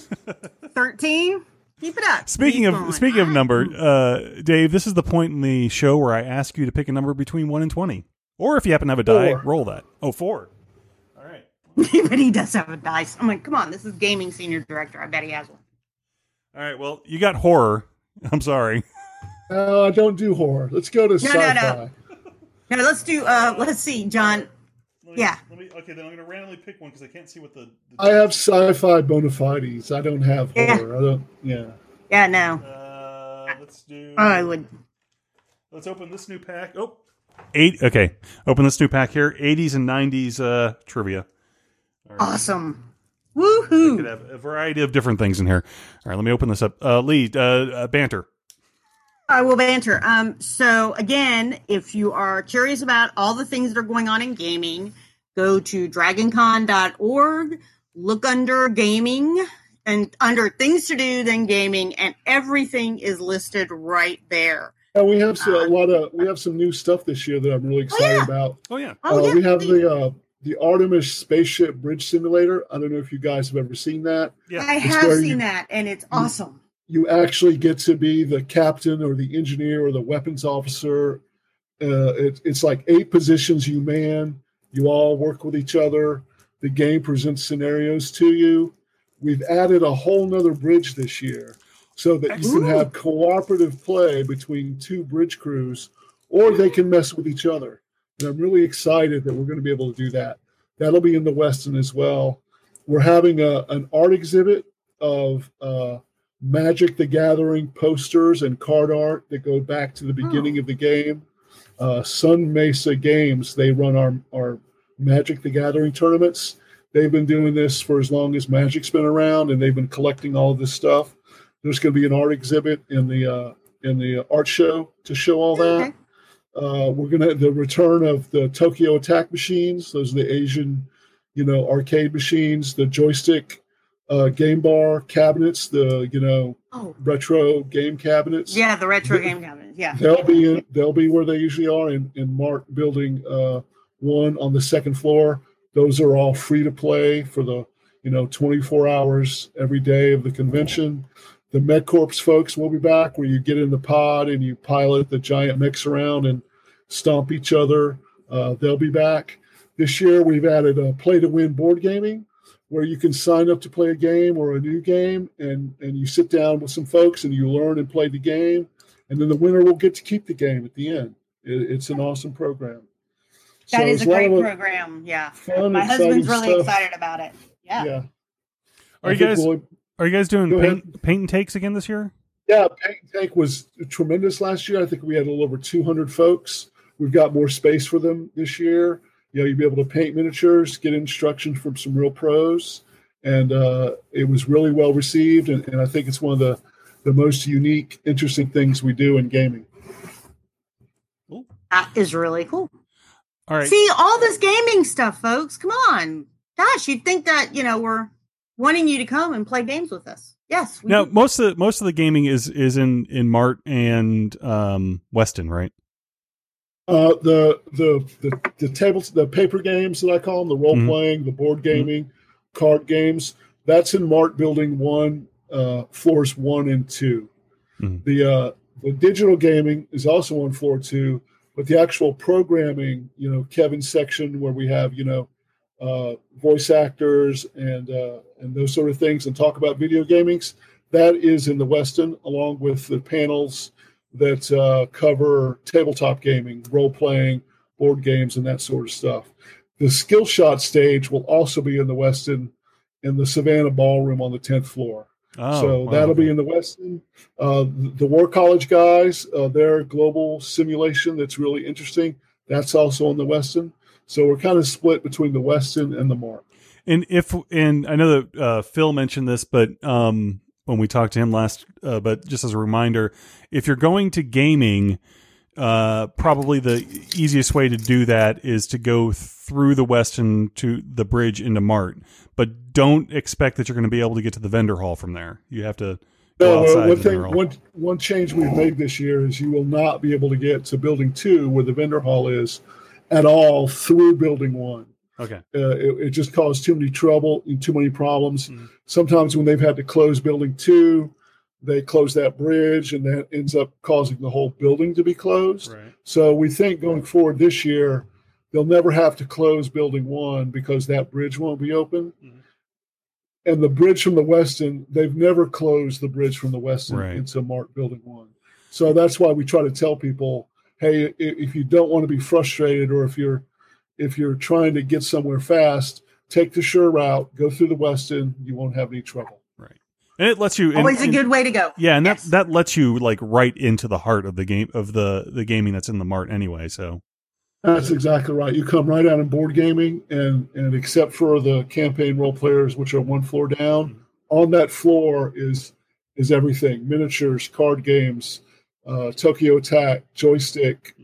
S6: 13. Keep it up.
S4: Speaking
S6: Keep
S4: of
S6: going.
S4: number, Dave, this is the point in the show where I ask you to pick a number between 1 and 20, or if you happen to have a die,
S7: 4.
S4: roll that. Oh, 4. All right.
S6: But he does have a dice. I'm like, come on, this is gaming senior director. I bet he has one.
S4: All right. Well, you got horror. I'm sorry.
S7: I don't do horror. Let's go to sci-fi.
S6: No. No, let's do. Let's see, John. Yeah.
S4: Okay, then I'm going to randomly pick one because I can't see what the
S7: I have sci-fi bona fides. I don't have
S6: Yeah.
S7: horror. I don't. Yeah.
S6: Yeah, no.
S4: let's do.
S6: I would.
S4: Let's open this new pack. Oh, 8. Okay, open this new pack here. 80s and 90s trivia. All right.
S6: Awesome.
S4: Could
S6: Woohoo.
S4: have a variety of different things in here. All right, let me open this up. Lee, banter.
S6: I will banter. So again, if you are curious about all the things that are going on in gaming, go to dragoncon.org, look under gaming and under things to do, then gaming, and everything is listed right there.
S7: And we have we have some new stuff this year that I'm really excited
S6: yeah.
S7: about.
S4: Oh yeah.
S7: We have the Artemis spaceship bridge simulator. I don't know if you guys have ever seen that.
S4: Yeah.
S6: I
S7: It's
S6: have
S7: where
S6: seen
S7: you-
S6: that, and it's awesome.
S7: You actually get to be the captain or the engineer or the weapons officer. It's like 8 positions you man. You all work with each other. The game presents scenarios to you. We've added a whole nother bridge this year so that you can have cooperative play between 2 bridge crews, or they can mess with each other. And I'm really excited that we're going to be able to do that. That'll be in the Westin as well. We're having an art exhibit of Magic the Gathering posters and card art that go back to the beginning of the game. Sun Mesa Games, they run our Magic the Gathering tournaments. They've been doing this for as long as Magic's been around, and they've been collecting all of this stuff. There's going to be an art exhibit in the art show to show all that.
S6: Okay.
S7: We're going to the return of the Tokyo Attack machines. Those are the Asian, arcade machines. The joystick game bar cabinets. The retro game cabinets.
S6: Yeah, the retro game cabinets. Yeah.
S7: They'll be where they usually are in Mark Building 1 on the second floor. Those are all free to play for the 24 hours every day of the convention. The MechCorps folks will be back, where you get in the pod and you pilot the giant mechs around and stomp each other. They'll be back. This year we've added a play to win board gaming, where you can sign up to play a game or a new game, and you sit down with some folks and you learn and play the game, and then the winner will get to keep the game at the end. It's an awesome program.
S6: That is
S7: it's
S6: a great
S7: lot of
S6: program. Yeah.
S7: fun,
S6: My husband's really
S7: exciting stuff.
S6: excited about it. Yeah.
S7: Yeah.
S4: Are
S7: I
S4: you
S7: think
S4: guys are you guys doing
S7: Go ahead.
S4: paint and takes again this year?
S7: Yeah, Paint and Take was tremendous last year. I think we had a little over 200 folks. We've got more space for them this year. You'll be able to paint miniatures, get instruction from some real pros, and it was really well received. And I think it's one of the most unique, interesting things we do in gaming.
S6: That is really cool.
S4: All right.
S6: See, all this gaming stuff, folks. Come on. Gosh, you'd think that, we're wanting you to come and play games with us. Yes.
S4: Now,
S6: do.
S4: most of the gaming is in Mart and Weston, right?
S7: The tables, the paper games that I call them, the role playing, the board gaming, card games. That's in Mart Building 1, floors 1 and 2. The digital gaming is also on floor 2, but the actual programming, Kevin's section where we have voice actors and those sort of things, and talk about video gamings, that is in the Weston, along with the panels that cover tabletop gaming, role-playing, board games, and that sort of stuff. The skill shot stage will also be in the Weston, in the Savannah Ballroom on the 10th floor.
S4: Oh,
S7: That'll be in the Weston. The War College guys, their global simulation that's really interesting, that's also in the Weston. So we're kind of split between the Weston and the Mart.
S4: And I know that Phil mentioned this, but when we talked to him last, but just as a reminder, if you're going to gaming, probably the easiest way to do that is to go through the Weston to the bridge into Mart, but don't expect that you're going to be able to get to the vendor hall from there. You have to go outside the vendor hall.
S7: One change we've made this year is you will not be able to get to Building 2, where the vendor hall is, at all through Building 1.
S4: Okay.
S7: It just caused too many trouble and too many problems. Sometimes when they've had to close Building 2, they close that bridge, and that ends up causing the whole building to be closed.
S4: Right.
S7: So we think going forward this year, they'll never have to close Building 1 because that bridge won't be open. And the bridge from the Weston, they've never closed the bridge from the Weston into Mart Building 1. So that's why we try to tell people, hey, if you don't want to be frustrated, or if you're trying to get somewhere fast, take the sure route, go through the Weston. You won't have any trouble.
S4: Right. And it lets you
S6: Always a good way to go.
S4: Yeah, and that lets you like right into the heart of the game, of the gaming that's in the Mart anyway. So
S7: that's exactly right. You come right out in board gaming, and except for the campaign role players, which are one floor down, on that floor is everything: miniatures, card games, Tokyo Attack, joystick,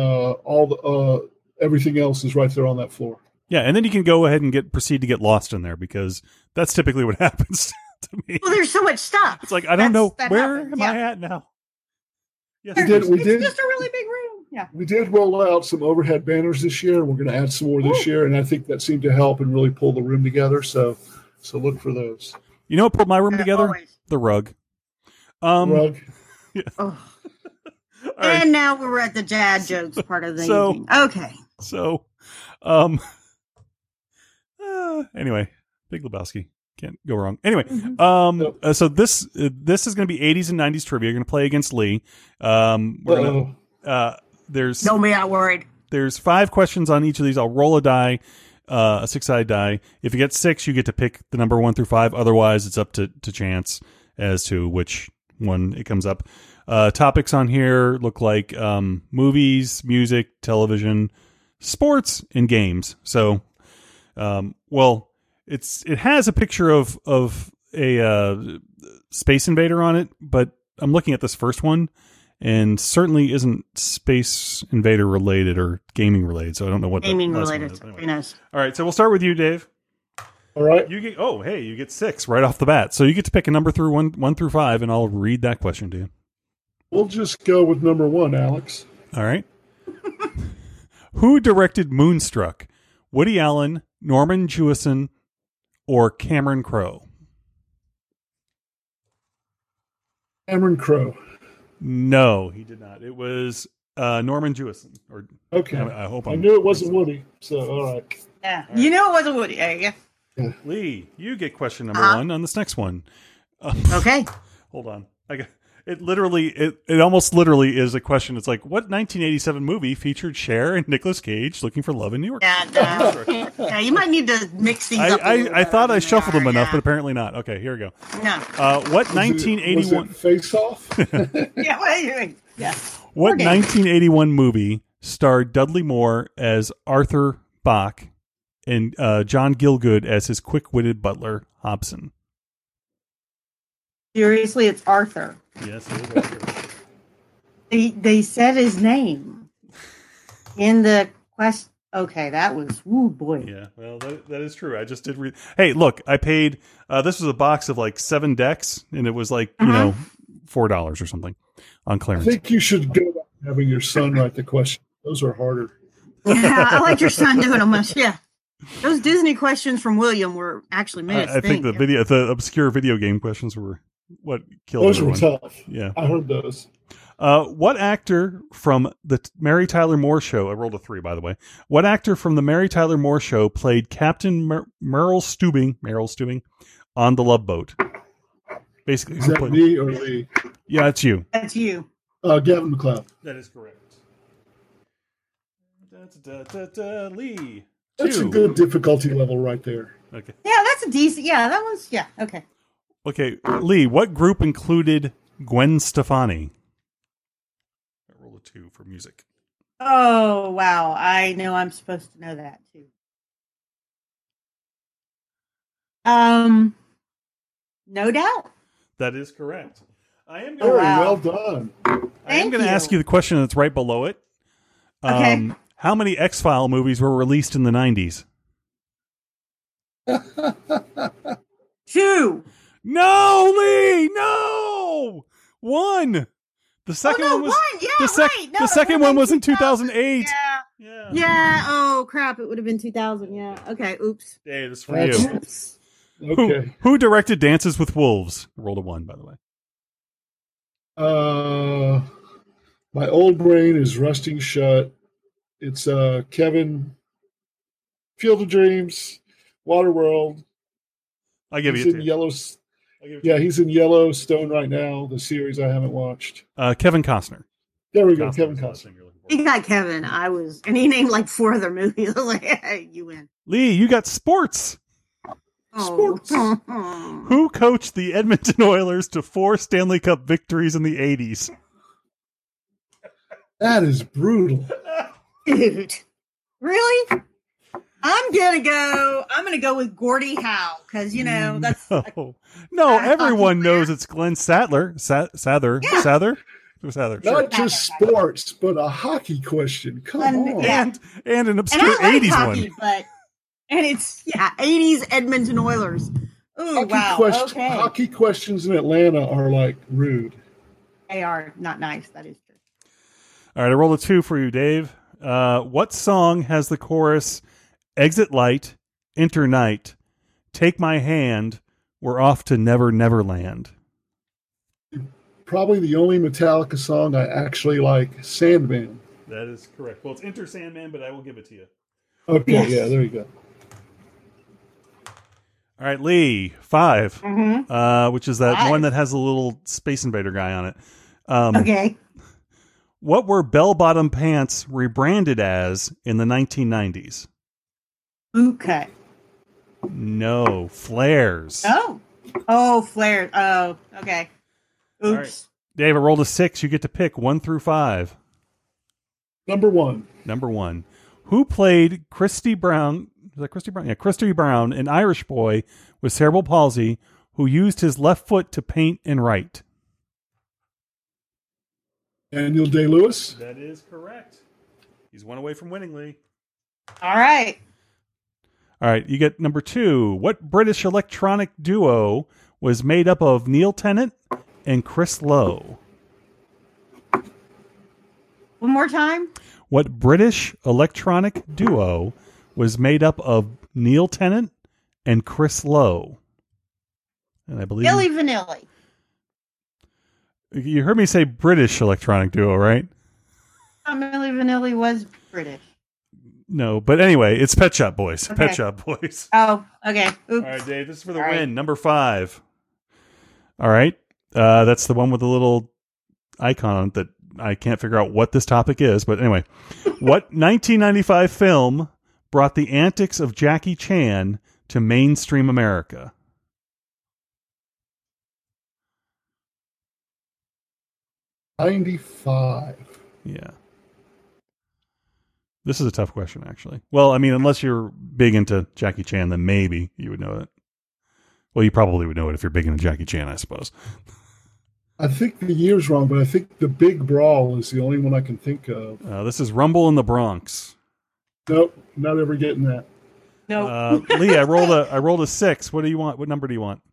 S7: everything else is right there on that floor.
S4: Yeah, and then you can go ahead and proceed to get lost in there, because that's typically what happens to me.
S6: Well, there's so much stuff.
S4: It's like, I don't know, where
S6: happens.
S4: am I at now? Yes,
S7: We did.
S6: It's just a really big room. Yeah.
S7: We did roll out some overhead banners this year. We're going to add some more this year, and I think that seemed to help and really pull the room together. So look for those.
S4: You know what pulled my room together?
S6: Always.
S4: The rug.
S7: Rug.
S4: Yeah.
S6: Oh.
S4: Right.
S6: And now we're at the dad jokes part of the
S4: So-
S6: evening. Okay.
S4: So, anyway, Big Lebowski. Can't go wrong. Anyway, so this is going to be 80s and 90s trivia. You're going to play against Lee. We're gonna, there's
S6: Don't be out worried.
S4: there's 5 questions on each of these. I'll roll a die, a 6-sided die. If you get 6, you get to pick the number 1 through 5. Otherwise, it's up to chance as to which one it comes up. Topics on here look like movies, music, television, sports, and games. So, it has a picture of a Space Invader on it, but I'm looking at this first one, and certainly isn't Space Invader related or gaming related. So I don't know what
S6: Gaming
S4: the last one
S6: related.
S4: is. Anyway.
S6: Very nice.
S4: All right, so we'll start with you, Dave.
S7: All right.
S4: You get you get 6 right off the bat. So you get to pick a number through 1 through 5, and I'll read that question to you.
S7: We'll just go with number 1, Alex.
S4: All right. Who directed Moonstruck? Woody Allen, Norman Jewison, or Cameron Crowe?
S7: Cameron Crowe.
S4: No, he did not. It was Norman Jewison. Or
S7: Okay.
S4: I hope
S7: I knew it wasn't Woody. So all right.
S6: Yeah. You know it wasn't Woody. There you go.
S4: Lee, you get question number
S6: Uh-huh.
S4: 1 on this next one.
S6: Okay.
S4: Hold on. It almost literally is a question. It's like, what 1987 movie featured Cher and Nicolas Cage looking for love in New York?
S6: Yeah, you might need to mix these up. a little
S4: I thought I
S6: better
S4: shuffled
S6: than
S4: them
S6: they
S4: enough,
S6: are,
S4: but apparently not. Okay, here we go.
S6: No.
S4: What 1981?
S7: Face Off?
S6: Yeah, wait. Yeah.
S4: What
S6: Okay.
S4: 1981 movie starred Dudley Moore as Arthur Bach and John Gielgud as his quick-witted butler Hobson?
S6: Seriously, it's Arthur.
S4: Yes, it is Arthur.
S6: They said his name in the quest. Okay, that was boy.
S4: Yeah, well, that is true. I just did read. Hey, look, I paid. This was a box of like 7 decks, and it was like $4 or something on
S7: I
S4: clearance.
S7: think you should go back to having your son write the question. Those are harder.
S6: Yeah, I like your son doing them much. Yeah, those Disney questions from William were actually made.
S4: I think the obscure video game questions were what killed
S7: Those were
S4: everyone.
S7: tough.
S4: Yeah.
S7: I heard those.
S4: What actor from the Mary Tyler Moore Show? I rolled a 3, by the way. What actor from the Mary Tyler Moore Show played Captain Merrill Steubing on the Love Boat? Basically,
S7: Is
S4: who
S7: that
S4: played-
S7: me or Lee?
S4: Yeah, it's you.
S6: That's you.
S7: Gavin McLeod.
S4: That is correct. Lee.
S7: That's a
S4: 2.
S7: good difficulty level right there.
S4: Okay.
S6: Yeah, that's a decent. Yeah, that one's. Yeah, okay.
S4: Okay, Lee. What group included Gwen Stefani? I rolled a 2 for music.
S6: Oh wow, I know I'm supposed to know that too. No doubt.
S4: That is correct. I am
S7: Very
S4: going.
S6: wow.
S7: well done.
S4: I am going to
S6: you.
S4: ask you the question that's right below it.
S6: Okay.
S4: How many X-File movies were released in the 90s?
S6: 2.
S4: No, Lee, no. 1. The second
S6: Oh, no,
S4: one was
S6: 1. Yeah, right. No,
S4: the
S6: it
S4: second
S6: would've
S4: one
S6: been
S4: was in 2008.
S6: Yeah.
S4: Yeah.
S6: Yeah. Oh crap! It would have been 2000. Yeah. Okay. Oops.
S4: Hey, this is for
S7: That's-
S4: you.
S6: Oops.
S7: Okay.
S4: Who directed Dances with Wolves? I rolled a 1, by the way.
S7: My old brain is rusting shut. It's Kevin, Field of Dreams, Waterworld.
S4: I'll give
S7: He's
S4: you
S7: in
S4: two.
S7: Yellow.
S4: I'll give you
S7: Yeah, he's in Yellowstone right now. The series I haven't watched.
S4: Kevin Costner.
S7: There we go,
S4: Costner
S7: Kevin
S4: is the
S7: Costner.
S4: thing you're looking for.
S6: He got Kevin. And he named like 4 other movies. I was like, hey, you win.
S4: Lee, you got sports.
S6: Oh.
S7: Sports.
S4: Who coached the Edmonton Oilers to 4 Stanley Cup victories in the 80s?
S7: That is brutal.
S6: Dude, really? I'm gonna go with Gordie Howe because that's
S4: No,
S6: hockey
S4: everyone
S6: player.
S4: knows it's Glenn Sadler. Sather?
S6: Yeah.
S4: Sather? Sather, sure.
S7: Not just sports, but a hockey question. Come on.
S6: Yeah.
S4: And an
S6: and
S4: obscure
S6: I like
S4: 80s
S6: hockey,
S4: one.
S6: and it's 80s Edmonton Oilers. Oh wow, okay.
S7: Hockey questions in Atlanta are like rude.
S6: They are not nice. That is true.
S4: All right, I rolled a 2 for you, Dave. What song has the chorus, Exit Light, Enter Night, Take My Hand, We're Off to Never Never Land?
S7: Probably the only Metallica song I actually like, Sandman.
S4: That is correct. Well, it's Enter Sandman, but I will give it to you.
S7: Okay,
S6: Yes.
S7: yeah, there you go.
S4: All right, Lee, 5,
S6: Mm-hmm.
S4: which is that
S6: 5.
S4: one that has a little Space Invader guy on it.
S6: Okay.
S4: What were bell-bottom pants rebranded as in the 1990s?
S6: Okay.
S4: No, flares.
S6: Oh, flares. Oh, okay. Oops.
S4: All right. Dave, I rolled a 6. You get to pick 1 through 5.
S7: Number 1.
S4: Number 1. Who played Christy Brown? Is that Christy Brown? Yeah, Christy Brown, an Irish boy with cerebral palsy who used his left foot to paint and write.
S7: Daniel Day-Lewis.
S4: That is correct. He's one away from winning, Lee.
S6: All right.
S4: All right, you get number 2. What British electronic duo was made up of Neil Tennant and Chris Lowe?
S6: One more time.
S4: What British electronic duo was made up of Neil Tennant and Chris Lowe? And I believe
S6: Milli Vanilli.
S4: you heard me say British electronic duo, right?
S6: Milli Vanilli was British.
S4: No, but anyway, it's Pet Shop Boys.
S6: Okay.
S4: Pet Shop Boys.
S6: Oh, okay. Oops.
S4: All right, Dave, this is for the
S6: All right.
S4: win. Number 5. All right. That's the one with the little icon on it that I can't figure out what this topic is. But anyway, what 1995 film brought the antics of Jackie Chan to mainstream America?
S7: '95.
S4: Yeah. This is a tough question, actually. Well, I mean, unless you're big into Jackie Chan, then maybe you would know it. Well, you probably would know it if you're big into Jackie Chan, I suppose.
S7: I think the year's wrong, but I think The Big Brawl is the only one I can think of.
S4: This is Rumble in the Bronx.
S7: Nope, not ever getting that.
S6: No.
S4: Lee, I rolled a 6. What do you want? What number do you want?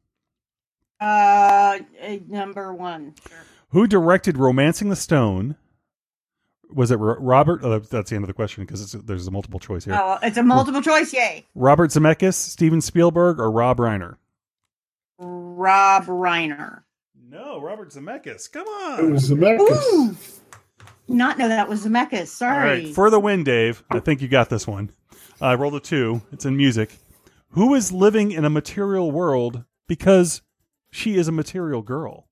S6: Number 1. Sure.
S4: Who directed Romancing the Stone? Was it Robert? Oh, that's the end of the question because there's a multiple choice here.
S6: Oh, it's a multiple choice. Yay.
S4: Robert Zemeckis, Steven Spielberg, or Rob Reiner?
S6: Rob Reiner.
S4: No, Robert Zemeckis. Come
S7: It
S4: on.
S7: was Zemeckis.
S6: Ooh. Not know that was Zemeckis.
S4: All
S6: Sorry.
S4: right, for the win, Dave. I think you got this one. I rolled a 2. It's in music. Who is living in a material world because she is a material girl?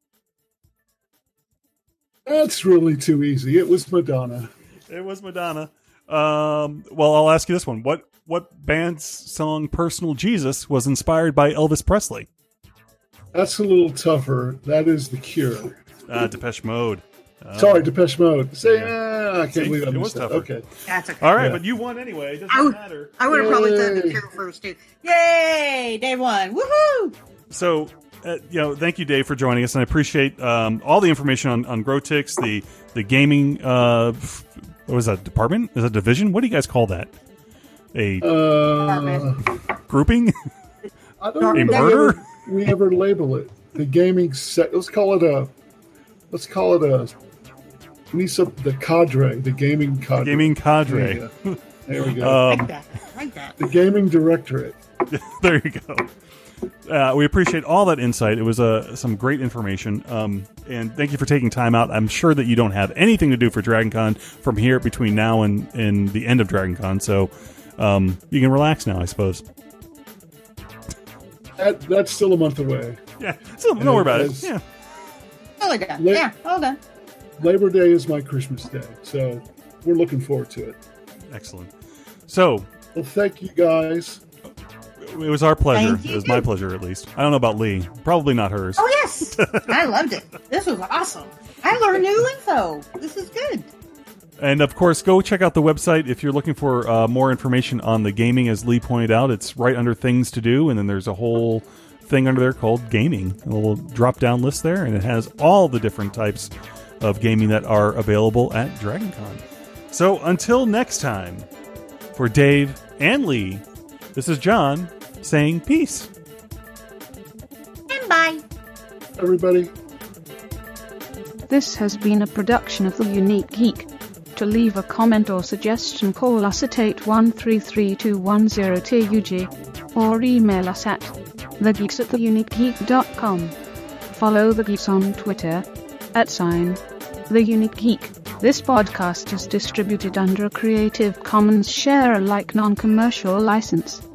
S7: That's really too easy. It was Madonna.
S4: It was Madonna. Well, I'll ask you this one. What band's song Personal Jesus was inspired by Elvis Presley?
S7: That's a little tougher. That is The Cure.
S4: Depeche Mode.
S7: Sorry, Depeche Mode. I can't
S4: See,
S7: believe I
S4: it was
S7: missed that.
S4: tougher.
S7: Okay.
S6: That's okay.
S4: All right,
S7: Yeah.
S4: but you won anyway. It doesn't matter.
S6: I would have probably done the
S7: Yay.
S6: Cure first too. Yay! Day 1. Woohoo!
S4: So, thank you, Dave, for joining us, and I appreciate all the information on Grotix, the gaming. What was that department? Is that division? What do you guys call that? A grouping?
S7: I don't
S4: A
S7: know
S4: murder?
S7: if we ever label it. The gaming set. Let's call it a. The cadre. The gaming cadre.
S4: Gaming cadre.
S7: There we go.
S6: Like that. Like that.
S7: The gaming directorate.
S4: There you go. We appreciate all that insight. It was some great information. And thank you for taking time out. I'm sure that you don't have anything to do for DragonCon from here between now and the end of DragonCon. So you can relax now, I suppose.
S7: That's still a month away.
S4: Yeah. So don't worry about it. Yeah.
S6: Totally done.
S7: La-
S6: Yeah, all done.
S7: Labor Day is my Christmas day, so we're looking forward to it.
S4: Excellent. So
S7: Well, thank you guys.
S4: it was our pleasure.
S6: Thank you.
S4: It was my pleasure, at least. I don't know about Lee. Probably not hers.
S6: Oh, yes. I loved it. This was awesome. I learned new info. This is good.
S4: And, of course, go check out the website if you're looking for more information on the gaming. As Lee pointed out, it's right under Things to Do, and then there's a whole thing under there called Gaming. A little drop-down list there, and it has all the different types of gaming that are available at DragonCon. So, until next time, for Dave and Lee, this is John saying peace.
S6: And bye.
S7: Everybody.
S5: This has been a production of The Unique Geek. To leave a comment or suggestion, call us at 8133210TUG or email us at thegeeks@theuniquegeek.com. Follow The Geeks on Twitter @TheUniqueGeek. This podcast is distributed under a Creative Commons Share-alike non-commercial license.